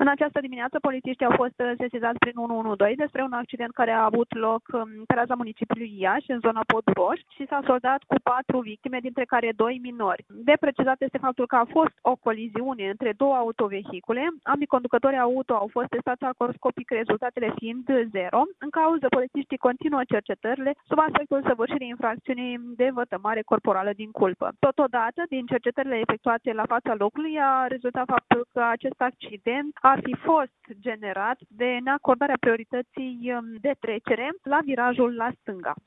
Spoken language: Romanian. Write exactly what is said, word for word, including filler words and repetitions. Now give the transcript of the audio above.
În această dimineață, polițiștii au fost sesizați prin unu unu doi despre un accident care a avut loc pe raza municipiului Iași, în zona Poduroș, și s-a soldat cu patru victime, dintre care doi minori. De precizat este faptul că a fost o coliziune între două autovehicule. Ambii conducători auto au fost testați alcooloscopic, rezultatele fiind zero. În cauză, polițiștii continuă cercetările sub aspectul săvârșirii infracțiunii de vătămare corporală din culpă. Totodată, din cercetările efectuate la fața locului, a rezultat faptul că acest accident ar fi fost generat de neacordarea priorității de trecere la virajul la stânga.